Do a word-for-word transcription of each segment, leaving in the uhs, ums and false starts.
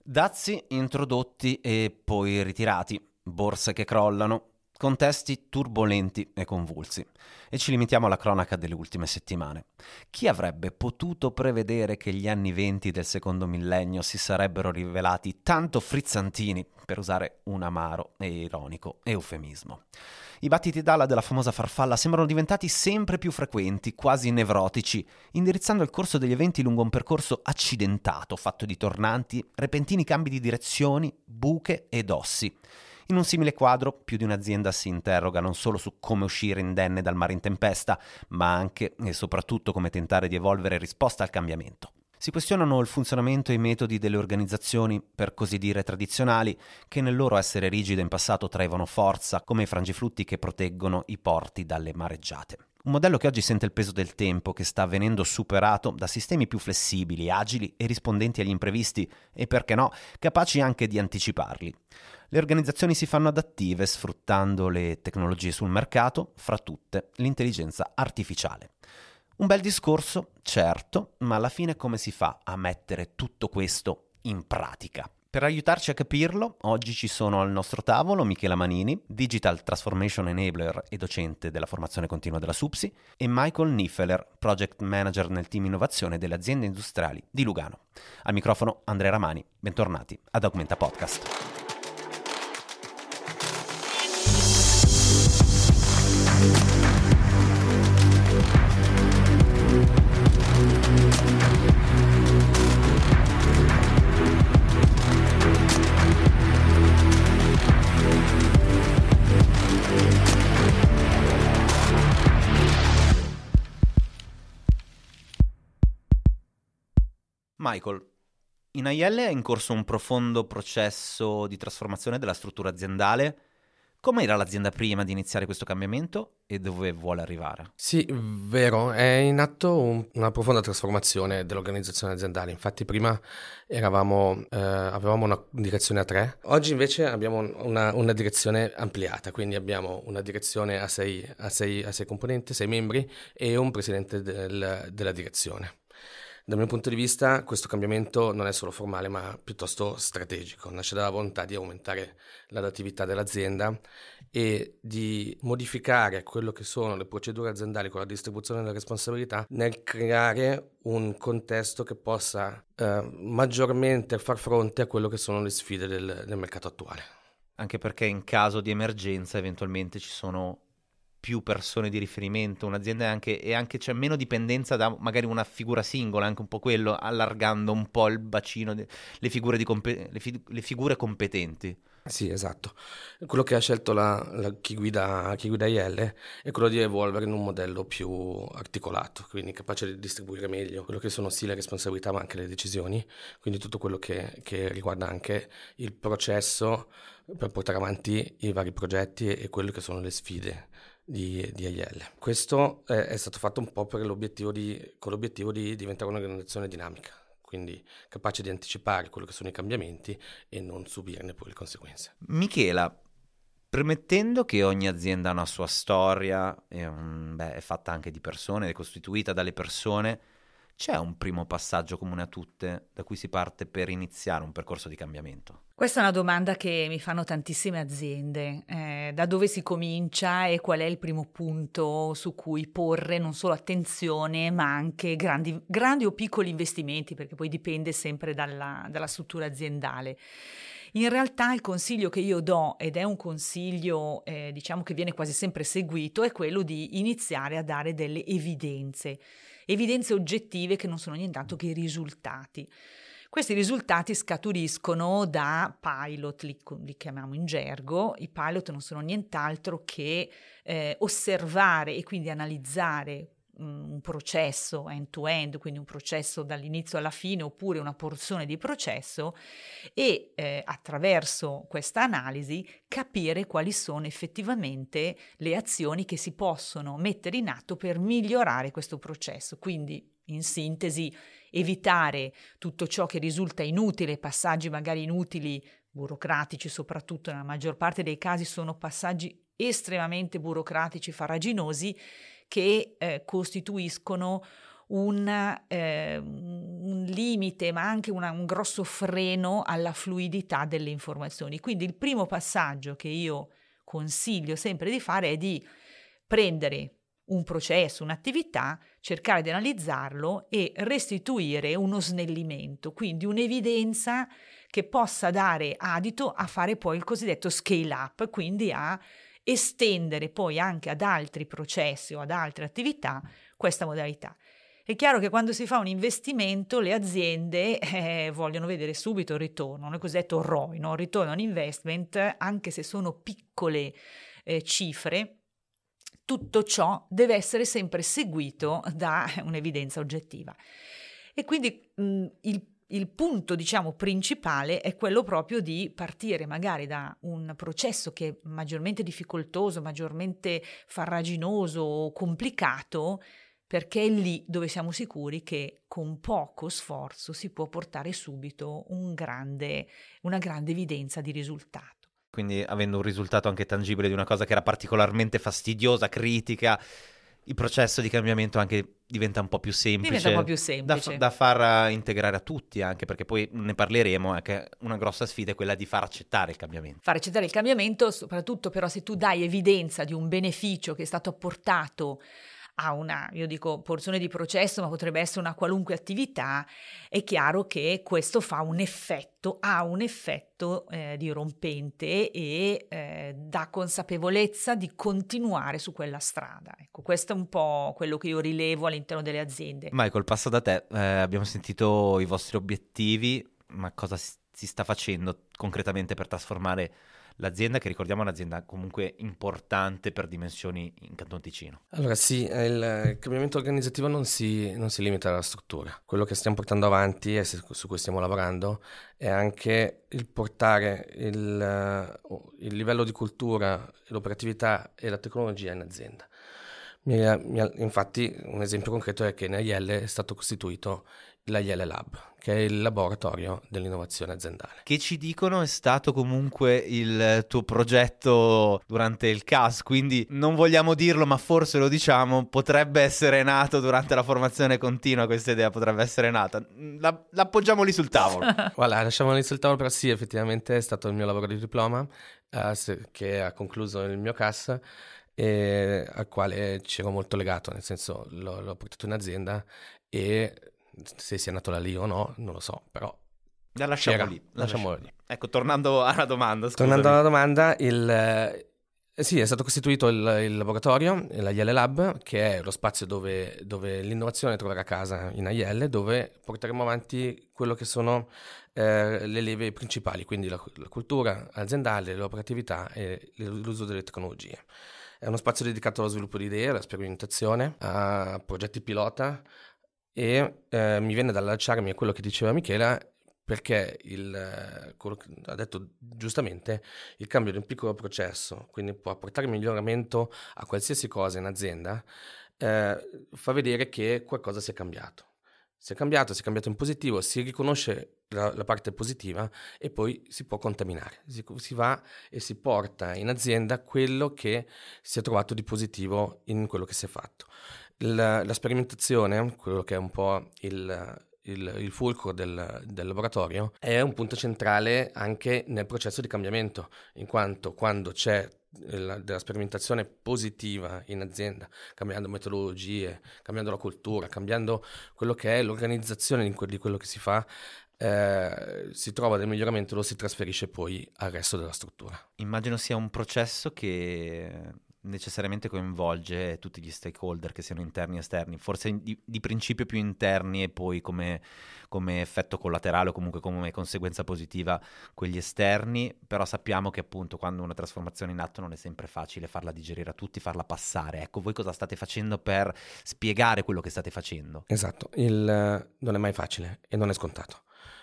Dazi introdotti e poi ritirati, borse che crollano, contesti turbolenti e convulsi. E ci limitiamo alla cronaca delle ultime settimane. Chi avrebbe potuto prevedere che gli anni venti del secondo millennio si sarebbero rivelati tanto frizzantini, per usare un amaro e ironico eufemismo? I battiti d'ala della famosa farfalla sembrano diventati sempre più frequenti, quasi nevrotici, indirizzando il corso degli eventi lungo un percorso accidentato, fatto di tornanti, repentini cambi di direzioni, buche ed ossi. In un simile quadro, più di un'azienda si interroga non solo su come uscire indenne dal mare in tempesta, ma anche e soprattutto come tentare di evolvere in risposta al cambiamento. Si questionano il funzionamento e i metodi delle organizzazioni, per così dire tradizionali, che nel loro essere rigide in passato traevano forza, come i frangiflutti che proteggono i porti dalle mareggiate. Un modello che oggi sente il peso del tempo, che sta venendo superato da sistemi più flessibili, agili e rispondenti agli imprevisti e, perché no, capaci anche di anticiparli. Le organizzazioni si fanno adattive sfruttando le tecnologie sul mercato, fra tutte l'intelligenza artificiale. Un bel discorso, certo, ma alla fine come si fa a mettere tutto questo in pratica? Per aiutarci a capirlo, oggi ci sono al nostro tavolo Michela Manini, Digital Transformation Enabler e docente della formazione continua della SUPSI, e Michael Niffeler, Project Manager nel team innovazione delle aziende industriali di Lugano. Al microfono Andrea Ramani, bentornati ad Augmenta Podcast. Michael, in A I L è in corso un profondo processo di trasformazione della struttura aziendale. Come era l'azienda prima di iniziare questo cambiamento e dove vuole arrivare? Sì, vero, è in atto un, una profonda trasformazione dell'organizzazione aziendale. Infatti prima eravamo, eh, avevamo una direzione a tre, oggi invece abbiamo una, una direzione ampliata, quindi abbiamo una direzione a sei, a sei, a sei componenti, sei membri e un presidente del, della direzione. Dal mio punto di vista questo cambiamento non è solo formale ma piuttosto strategico, nasce dalla volontà di aumentare l'adattività dell'azienda e di modificare quello che sono le procedure aziendali con la distribuzione della responsabilità nel creare un contesto che possa eh, maggiormente far fronte a quello che sono le sfide del, del mercato attuale. Anche perché in caso di emergenza eventualmente ci sono più persone di riferimento, un'azienda è anche, e anche c'è meno dipendenza da magari una figura singola, anche un po' quello, allargando un po' il bacino, de, le, figure di compe, le, fi, le figure competenti. Sì, esatto. Quello che ha scelto la, la, chi, guida, chi guida I L è quello di evolvere in un modello più articolato, quindi capace di distribuire meglio quello che sono sì le responsabilità ma anche le decisioni, quindi tutto quello che, che riguarda anche il processo per portare avanti i vari progetti e, e quelle che sono le sfide di, di A I L. Questo è, è stato fatto un po' per l'obiettivo di, con l'obiettivo di diventare un'organizzazione dinamica, quindi capace di anticipare quello che sono i cambiamenti e non subirne poi le conseguenze. Michela, premettendo che ogni azienda ha una sua storia, è, un, beh, è fatta anche di persone, è costituita dalle persone, c'è un primo passaggio comune a tutte da cui si parte per iniziare un percorso di cambiamento? Questa è una domanda che mi fanno tantissime aziende. Eh, da dove si comincia e qual è il primo punto su cui porre non solo attenzione ma anche grandi, grandi o piccoli investimenti, perché poi dipende sempre dalla, dalla struttura aziendale. In realtà il consiglio che io do, ed è un consiglio eh, diciamo che viene quasi sempre seguito, è quello di iniziare a dare delle evidenze, evidenze oggettive che non sono nient'altro che i risultati. Questi risultati scaturiscono da pilot, li, li chiamiamo in gergo. I pilot non sono nient'altro che eh, osservare e quindi analizzare um, un processo end-to-end, quindi un processo dall'inizio alla fine oppure una porzione di processo e eh, attraverso questa analisi capire quali sono effettivamente le azioni che si possono mettere in atto per migliorare questo processo. Quindi, in sintesi, evitare tutto ciò che risulta inutile, passaggi magari inutili, burocratici soprattutto, nella maggior parte dei casi sono passaggi estremamente burocratici, farraginosi, che eh, costituiscono un, eh, un limite, ma anche una, un grosso freno alla fluidità delle informazioni. Quindi il primo passaggio che io consiglio sempre di fare è di prendere un processo, un'attività, cercare di analizzarlo e restituire uno snellimento, quindi un'evidenza che possa dare adito a fare poi il cosiddetto scale up, quindi a estendere poi anche ad altri processi o ad altre attività questa modalità. È chiaro che quando si fa un investimento le aziende eh, vogliono vedere subito il ritorno, il cosiddetto R O I, no? Return on Investment, anche se sono piccole eh, cifre. Tutto ciò deve essere sempre seguito da un'evidenza oggettiva. E quindi mh, il, il punto, diciamo, principale è quello proprio di partire magari da un processo che è maggiormente difficoltoso, maggiormente farraginoso o complicato, perché è lì dove siamo sicuri che con poco sforzo si può portare subito un grande, una grande evidenza di risultato. Quindi avendo un risultato anche tangibile di una cosa che era particolarmente fastidiosa, critica, il processo di cambiamento anche diventa un po' più semplice. Diventa un po' più semplice. Da, da far integrare a tutti, anche perché poi ne parleremo, è che una grossa sfida è quella di far accettare il cambiamento. Far accettare il cambiamento, soprattutto però se tu dai evidenza di un beneficio che è stato apportato a una, io dico, porzione di processo, ma potrebbe essere una qualunque attività, è chiaro che questo fa un effetto, ha un effetto eh, dirompente e eh, dà consapevolezza di continuare su quella strada. Ecco, questo è un po' quello che io rilevo all'interno delle aziende. Michael, passo da te. Eh, abbiamo sentito i vostri obiettivi, ma cosa si sta facendo concretamente per trasformare l'azienda, che ricordiamo è un'azienda comunque importante per dimensioni in Canton Ticino? Allora sì, il cambiamento organizzativo non si, non si limita alla struttura. Quello che stiamo portando avanti e su cui stiamo lavorando è anche il portare il, il livello di cultura, l'operatività e la tecnologia in azienda. Infatti un esempio concreto è che in A I L è stato costituito l'A I L Lab, che è il laboratorio dell'innovazione aziendale. Che ci dicono è stato comunque il tuo progetto durante il C A S, quindi non vogliamo dirlo ma forse lo diciamo, potrebbe essere nato durante la formazione continua, questa idea potrebbe essere nata, la, l'appoggiamo lì sul tavolo. Voilà, lasciamo lì sul tavolo, però sì, effettivamente è stato il mio lavoro di diploma eh, se, che ha concluso il mio C A S e al quale ci ero molto legato, nel senso l'ho, l'ho portato in azienda e se sia nato da lì o no, non lo so, però la lasciamo c'era, lì. La lasciamo lasciamo lì. Ecco, tornando alla domanda, scusami. Tornando alla domanda, il, eh, sì, è stato costituito il, il laboratorio, l'A I L Lab, che è lo spazio dove, dove l'innovazione troverà casa in A I L, dove porteremo avanti quello che sono eh, le leve principali, quindi la, la cultura aziendale, l'operatività e l'uso delle tecnologie. È uno spazio dedicato allo sviluppo di idee, alla sperimentazione, a progetti pilota e eh, mi viene da allacciarmi a quello che diceva Michela, perché il, quello che ha detto giustamente, il cambio di un piccolo processo, quindi può apportare miglioramento a qualsiasi cosa in azienda, eh, fa vedere che qualcosa si è cambiato. Si è cambiato, si è cambiato in positivo, si riconosce la, la parte positiva e poi si può contaminare. Si, si va e si porta in azienda quello che si è trovato di positivo in quello che si è fatto. La, la sperimentazione, quello che è un po' il, il, il fulcro del, del laboratorio, è un punto centrale anche nel processo di cambiamento, in quanto quando c'è la, della sperimentazione positiva in azienda, cambiando metodologie, cambiando la cultura, cambiando quello che è l'organizzazione di, que- di quello che si fa, eh, si trova del miglioramento e lo si trasferisce poi al resto della struttura. Immagino sia un processo che necessariamente coinvolge tutti gli stakeholder, che siano interni e esterni, forse di, di principio più interni e poi come, come effetto collaterale o comunque come conseguenza positiva quelli esterni, però sappiamo che appunto quando una trasformazione è in atto non è sempre facile farla digerire a tutti, farla passare. Ecco, voi cosa state facendo per spiegare quello che state facendo? Esatto, il, non è mai facile e non è scontato.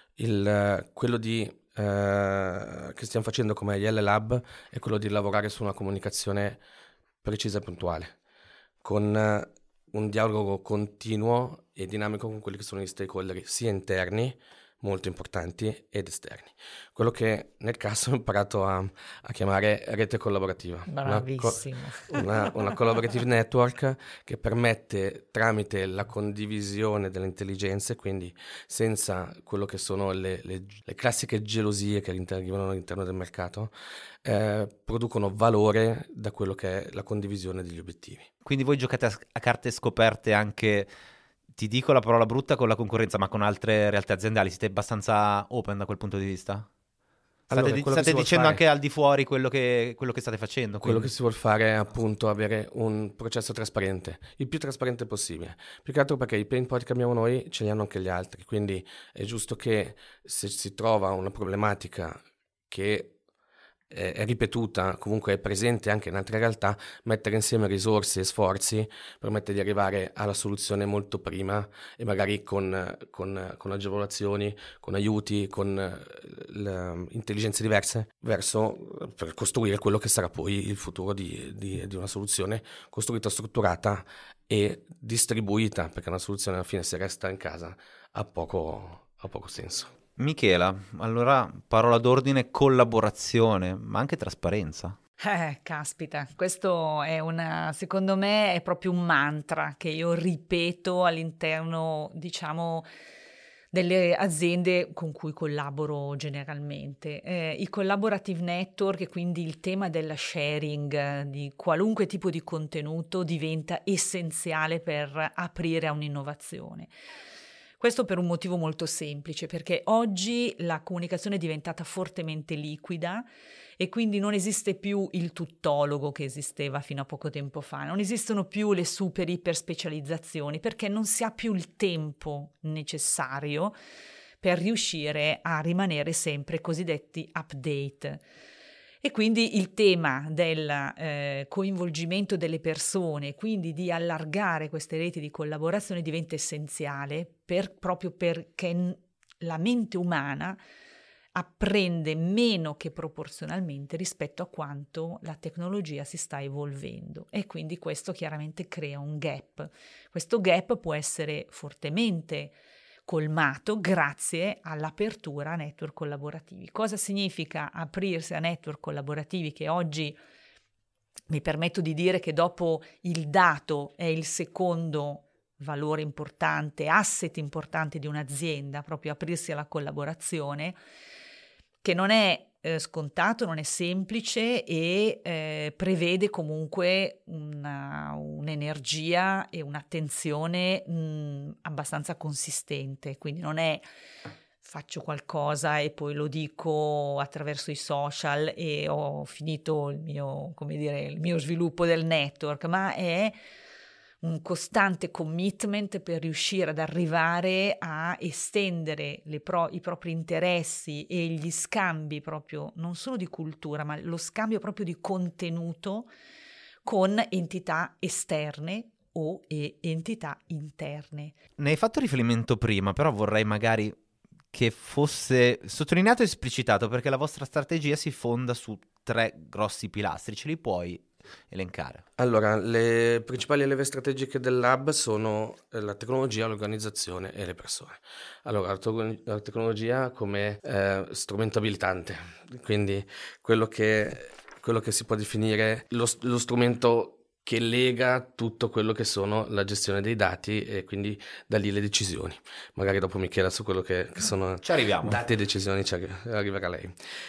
Il, quello di eh, che stiamo facendo come I L Lab è quello di lavorare su una comunicazione precisa e puntuale, con un dialogo continuo e dinamico con quelli che sono gli stakeholder sia interni, molto importanti ed esterni. Quello che nel caso ho imparato a, a chiamare rete collaborativa. Bravissimo. Una, co- una, una collaborative network che permette, tramite la condivisione delle intelligenze, quindi senza quello che sono le, le, le classiche gelosie che arrivano all'interno del mercato, eh, producono valore da quello che è la condivisione degli obiettivi. Quindi voi giocate a, a carte scoperte anche, ti dico la parola brutta, con la concorrenza, ma con altre realtà aziendali? Siete abbastanza open da quel punto di vista? State, Allora, di- quello che state si vuol dicendo fare- anche al di fuori quello che, quello che state facendo? Quello quindi. che si vuol fare è appunto avere un processo trasparente, il più trasparente possibile. Più che altro perché i pain point che abbiamo noi ce li hanno anche gli altri, quindi è giusto che se si trova una problematica che è, è ripetuta, comunque è presente anche in altre realtà, mettere insieme risorse e sforzi permette di arrivare alla soluzione molto prima e magari con, con, con agevolazioni, con aiuti, con eh, le intelligenze diverse verso per costruire quello che sarà poi il futuro di, di, di una soluzione costruita, strutturata e distribuita, perché una soluzione alla fine, se resta in casa, ha poco, ha poco senso. Michela, allora parola d'ordine: collaborazione, ma anche trasparenza. Eh, caspita, questo è una, secondo me è proprio un mantra che io ripeto all'interno, diciamo, delle aziende con cui collaboro generalmente. Eh, i collaborative network e quindi il tema della sharing eh, di qualunque tipo di contenuto diventa essenziale per aprire a un'innovazione. Questo per un motivo molto semplice, perché oggi la comunicazione è diventata fortemente liquida e quindi non esiste più il tuttologo che esisteva fino a poco tempo fa, non esistono più le super iper specializzazioni perché non si ha più il tempo necessario per riuscire a rimanere sempre cosiddetti update. E quindi il tema del eh, coinvolgimento delle persone, quindi di allargare queste reti di collaborazione, diventa essenziale per, proprio perché n- la mente umana apprende meno che proporzionalmente rispetto a quanto la tecnologia si sta evolvendo e quindi questo chiaramente crea un gap. Questo gap può essere fortemente colmato grazie all'apertura a network collaborativi. Cosa significa aprirsi a network collaborativi che oggi mi permetto di dire che dopo il dato è il secondo valore importante, asset importante di un'azienda, proprio aprirsi alla collaborazione, che non è eh, scontato, non è semplice e eh, prevede comunque una, un'energia e un'attenzione mh, abbastanza consistente, quindi non è faccio qualcosa e poi lo dico attraverso i social e ho finito il mio, come dire, il mio sviluppo del network, ma è un costante commitment per riuscire ad arrivare a estendere le pro- i propri interessi e gli scambi proprio, non solo di cultura, ma lo scambio proprio di contenuto con entità esterne o e entità interne. Ne hai fatto riferimento prima, però vorrei magari che fosse sottolineato e esplicitato, perché la vostra strategia si fonda su tre grossi pilastri. Ce li puoi elencare? Allora, le principali leve strategiche del lab sono la tecnologia, l'organizzazione e le persone. Allora, la, to- la tecnologia come eh, strumento abilitante, quindi quello che, quello che si può definire lo, lo strumento che lega tutto quello che sono la gestione dei dati e quindi da lì le decisioni. Magari dopo Michela su quello che, che sono Ci arriviamo. dati e decisioni ci arri- arriverà lei.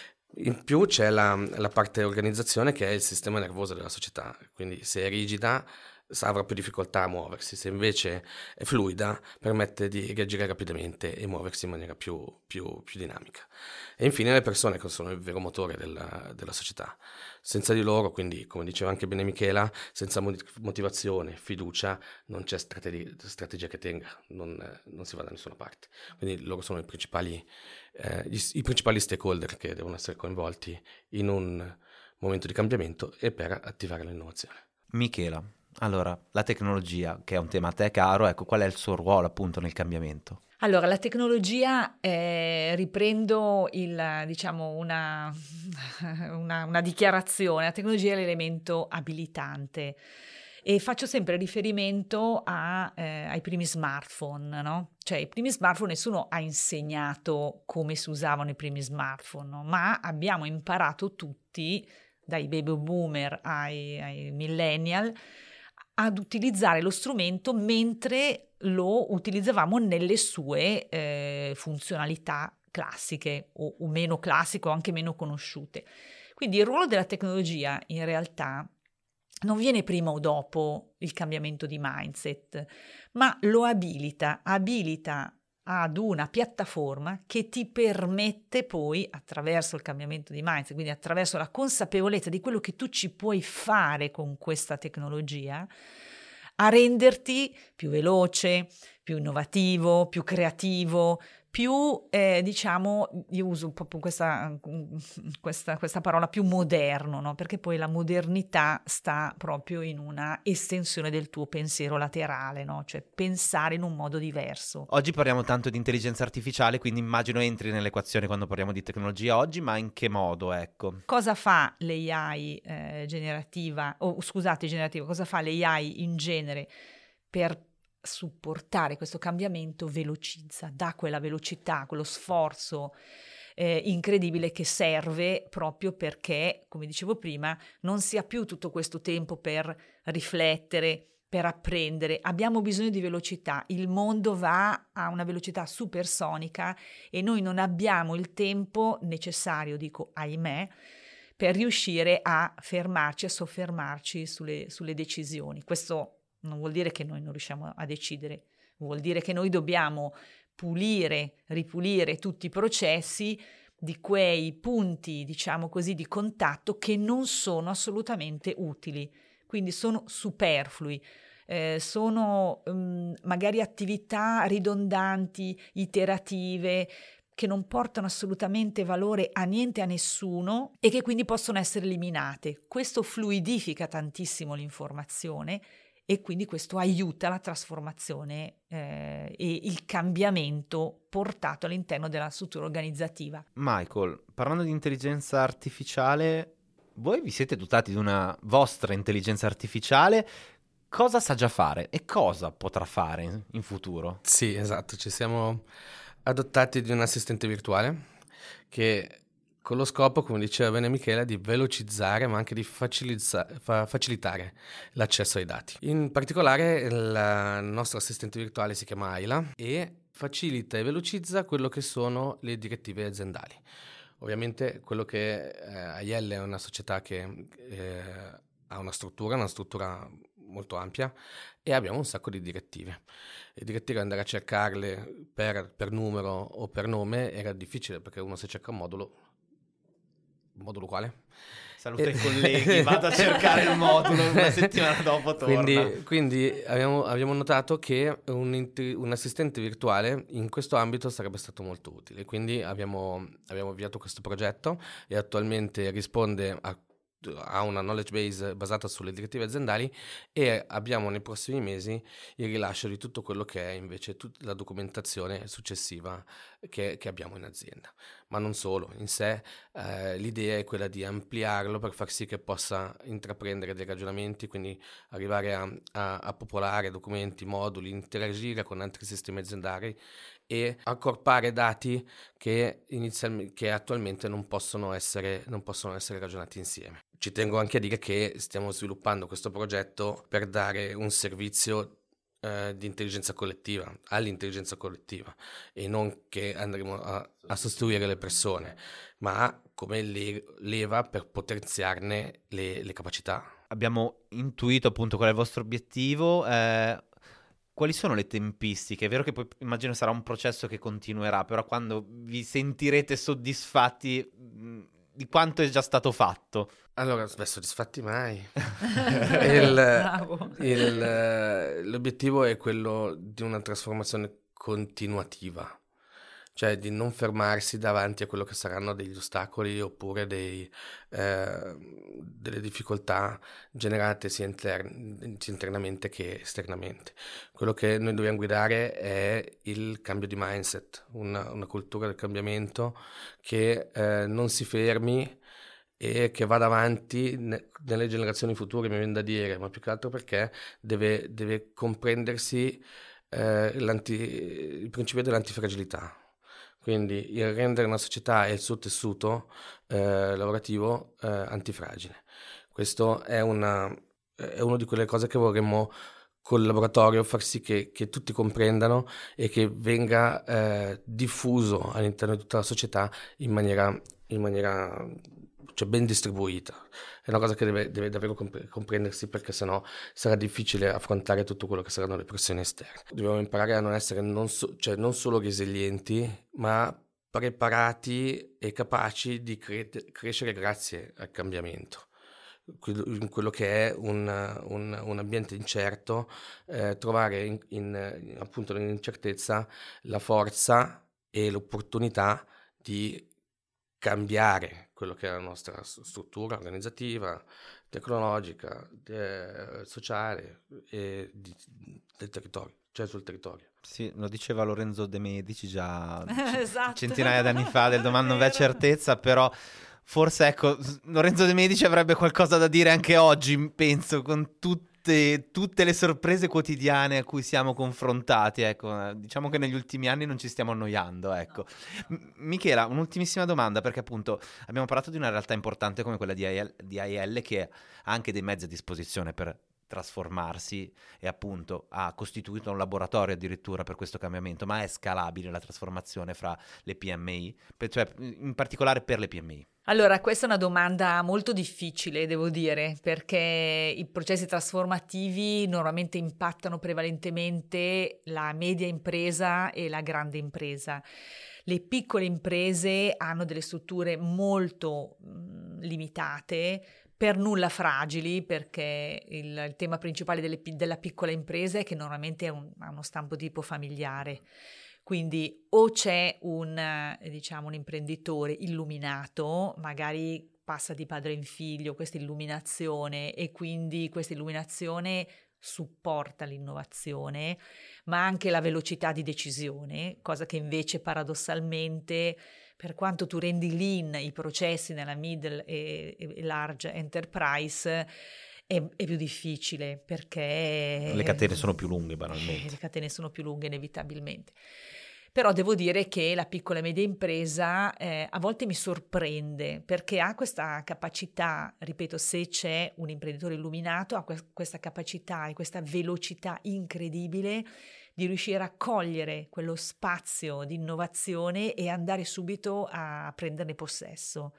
In più c'è la, la parte organizzazione che è il sistema nervoso della società, quindi se è rigida avrà più difficoltà a muoversi, se invece è fluida permette di reagire rapidamente e muoversi in maniera più, più, più dinamica. E infine le persone che sono il vero motore della, della società. Senza di loro, quindi come diceva anche bene Michela, senza motivazione, fiducia, non c'è strategia, strategia che tenga, non, non si va da nessuna parte. Quindi loro sono i principali, eh, gli, i principali stakeholder che devono essere coinvolti in un momento di cambiamento e per attivare l'innovazione. Michela, allora, la tecnologia, che è un tema a te caro, ecco, qual è il suo ruolo appunto nel cambiamento? Allora, la tecnologia, eh, riprendo il, diciamo, una, una, una dichiarazione, la tecnologia è l'elemento abilitante e faccio sempre riferimento a, eh, ai primi smartphone, no? Cioè i primi smartphone, nessuno ha insegnato come si usavano i primi smartphone, no? Ma abbiamo imparato tutti, dai baby boomer ai, ai millennial, ad utilizzare lo strumento mentre lo utilizzavamo nelle sue eh, funzionalità classiche o, o meno classiche o anche meno conosciute. Quindi il ruolo della tecnologia in realtà non viene prima o dopo il cambiamento di mindset, ma lo abilita, abilita ad una piattaforma che ti permette poi, attraverso il cambiamento di mindset, quindi attraverso la consapevolezza di quello che tu ci puoi fare con questa tecnologia, a renderti più veloce, più innovativo, più creativo, più, eh, diciamo, io uso proprio questa, questa, questa parola, più moderno, no? Perché poi la modernità sta proprio in una estensione del tuo pensiero laterale, no? Cioè pensare in un modo diverso. Oggi parliamo tanto di intelligenza artificiale, quindi immagino entri nell'equazione quando parliamo di tecnologia oggi, ma in che modo, ecco? Cosa fa l'A I eh, generativa, o scusate, generativa, cosa fa l'A I in genere per supportare questo cambiamento? Velocizza, dà quella velocità, quello sforzo eh, incredibile che serve proprio perché, come dicevo prima, non si ha più tutto questo tempo per riflettere, per apprendere. Abbiamo bisogno di velocità, il mondo va a una velocità supersonica e noi non abbiamo il tempo necessario, dico ahimè, per riuscire a fermarci, a soffermarci sulle, sulle decisioni. Questo non vuol dire che noi non riusciamo a decidere, vuol dire che noi dobbiamo pulire, ripulire tutti i processi di quei punti, diciamo così, di contatto che non sono assolutamente utili, quindi sono superflui, eh, sono um, magari attività ridondanti, iterative, che non portano assolutamente valore a niente, a nessuno e che quindi possono essere eliminate. Questo fluidifica tantissimo l'informazione e quindi questo aiuta la trasformazione eh, e il cambiamento portato all'interno della struttura organizzativa. Michael, parlando di intelligenza artificiale, voi vi siete dotati di una vostra intelligenza artificiale. Cosa sa già fare e cosa potrà fare in futuro? Sì, esatto, ci siamo adottati di un assistente virtuale che con lo scopo, come diceva bene Michela, di velocizzare ma anche di facilizza- fa- facilitare l'accesso ai dati. In particolare il nostro assistente virtuale si chiama Ayla e facilita e velocizza quello che sono le direttive aziendali. Ovviamente quello che eh, A I L è una società che eh, ha una struttura, una struttura molto ampia e abbiamo un sacco di direttive. Le direttive, andare a cercarle per, per numero o per nome era difficile perché uno se cerca un modulo, modulo quale? Saluto i colleghi, vado a cercare il modulo, una settimana dopo torna. Quindi, quindi abbiamo, abbiamo notato che un, int- un assistente virtuale in questo ambito sarebbe stato molto utile, quindi abbiamo, abbiamo avviato questo progetto e attualmente risponde a ha una knowledge base basata sulle direttive aziendali e abbiamo nei prossimi mesi il rilascio di tutto quello che è invece tutta la documentazione successiva che, che abbiamo in azienda. Ma non solo, in sé eh, l'idea è quella di ampliarlo per far sì che possa intraprendere dei ragionamenti, quindi arrivare a, a, a popolare documenti, moduli, interagire con altri sistemi aziendali e accorpare dati che, inizialmente, che attualmente non possono essere, non possono essere ragionati insieme. Ci tengo anche a dire che stiamo sviluppando questo progetto per dare un servizio eh, di intelligenza collettiva, all'intelligenza collettiva, e non che andremo a, a sostituire le persone, ma come le, leva per potenziarne le, le capacità. Abbiamo intuito appunto qual è il vostro obiettivo. Eh, quali sono le tempistiche? È vero che poi immagino sarà un processo che continuerà, però quando vi sentirete soddisfatti mh, di quanto è già stato fatto? Allora, beh, soddisfatti mai. il, il, l'obiettivo è quello di una trasformazione continuativa, cioè di non fermarsi davanti a quello che saranno degli ostacoli oppure dei, eh, delle difficoltà generate sia, intern- sia internamente che esternamente. Quello che noi dobbiamo guidare è il cambio di mindset, una, una cultura del cambiamento che eh, non si fermi e che vada avanti ne- nelle generazioni future, mi viene da dire, ma più che altro perché deve, deve comprendersi eh, il principio dell'antifragilità. Quindi il rendere una società e il suo tessuto eh, lavorativo eh, antifragile. Questo è, una, è una di quelle cose che vorremmo col laboratorio far sì che, che tutti comprendano e che venga eh, diffuso all'interno di tutta la società in maniera, in maniera cioè ben distribuita. È una cosa che deve, deve davvero comprendersi, perché sennò sarà difficile affrontare tutto quello che saranno le pressioni esterne. Dobbiamo imparare a non essere non, so, cioè non solo resilienti, ma preparati e capaci di cre- crescere grazie al cambiamento. In quello che è un, un, un ambiente incerto, eh, trovare in, in, appunto nell'incertezza la forza e l'opportunità di cambiare quello che è la nostra struttura organizzativa, tecnologica, eh, sociale e di, del territorio, cioè sul territorio. Sì, lo diceva Lorenzo De Medici già esatto. centinaia d'anni fa, del domani non v'è certezza, però forse ecco, Lorenzo De Medici avrebbe qualcosa da dire anche oggi, penso, con tutti tutte le sorprese quotidiane a cui siamo confrontati, ecco, diciamo che negli ultimi anni non ci stiamo annoiando, ecco. M- Michela, un'ultimissima domanda, perché appunto abbiamo parlato di una realtà importante come quella di A I L, di A I L che ha anche dei mezzi a disposizione per trasformarsi e appunto ha costituito un laboratorio addirittura per questo cambiamento, ma è scalabile la trasformazione fra le P M I, per, cioè in particolare per le P M I? Allora, questa è una domanda molto difficile, devo dire, perché i processi trasformativi normalmente impattano prevalentemente la media impresa e la grande impresa. Le piccole imprese hanno delle strutture molto mh, limitate, per nulla fragili, perché il, il tema principale delle, della piccola impresa è che normalmente è un, ha uno stampo tipo familiare. Quindi o c'è un, diciamo, un imprenditore illuminato, magari passa di padre in figlio questa illuminazione e quindi questa illuminazione supporta l'innovazione, ma anche la velocità di decisione, cosa che invece paradossalmente, per quanto tu rendi lean i processi nella middle e, e large enterprise, È, è più difficile, perché le catene sono più lunghe banalmente. Eh, le catene sono più lunghe inevitabilmente. Però devo dire che la piccola e media impresa eh, a volte mi sorprende, perché ha questa capacità, ripeto, se c'è un imprenditore illuminato, ha que- questa capacità e questa velocità incredibile di riuscire a cogliere quello spazio di innovazione e andare subito a prenderne possesso.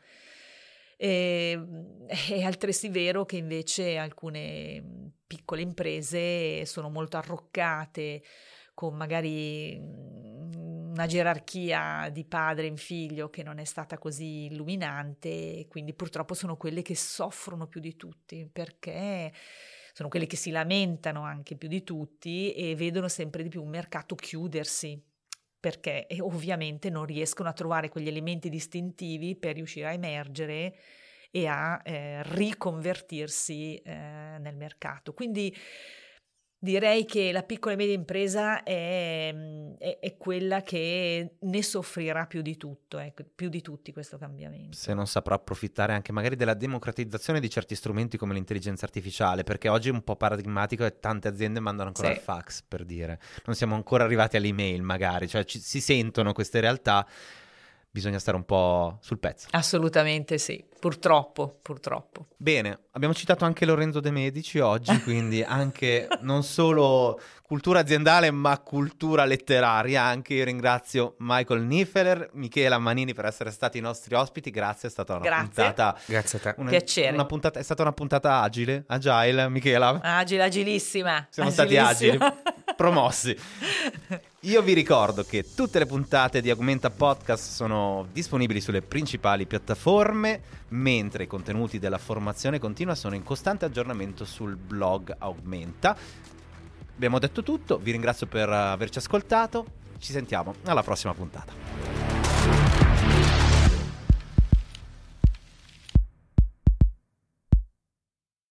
E, è altresì vero che invece alcune piccole imprese sono molto arroccate, con magari una gerarchia di padre in figlio che non è stata così illuminante, e quindi purtroppo sono quelle che soffrono più di tutti, perché sono quelle che si lamentano anche più di tutti e vedono sempre di più un mercato chiudersi, perché e ovviamente non riescono a trovare quegli elementi distintivi per riuscire a emergere e a eh, riconvertirsi eh, nel mercato. Quindi direi che la piccola e media impresa è, è, è quella che ne soffrirà più di tutto, ecco, più di tutti questo cambiamento. Se non saprà approfittare anche magari della democratizzazione di certi strumenti come l'intelligenza artificiale, perché oggi è un po' paradigmatico e tante aziende mandano ancora Sì. il fax, per dire. Non siamo ancora arrivati all'email magari, cioè ci, si sentono queste realtà, bisogna stare un po' sul pezzo. Assolutamente sì, purtroppo, purtroppo. Bene, abbiamo citato anche Lorenzo De Medici oggi, quindi anche non solo cultura aziendale ma cultura letteraria. Anche io ringrazio Michael Nifeler, Michela Manini per essere stati i nostri ospiti. Grazie, è stata una Grazie. puntata Grazie a te. una, Piacere. una puntata, è stata una puntata agile, agile, Michela. Agile, agilissima. Siamo stati agili, Agilissima. promossi. Io vi ricordo che tutte le puntate di Augmenta Podcast sono disponibili sulle principali piattaforme, mentre i contenuti della formazione continua sono in costante aggiornamento sul blog Augmenta. Abbiamo detto tutto, vi ringrazio per averci ascoltato, ci sentiamo alla prossima puntata.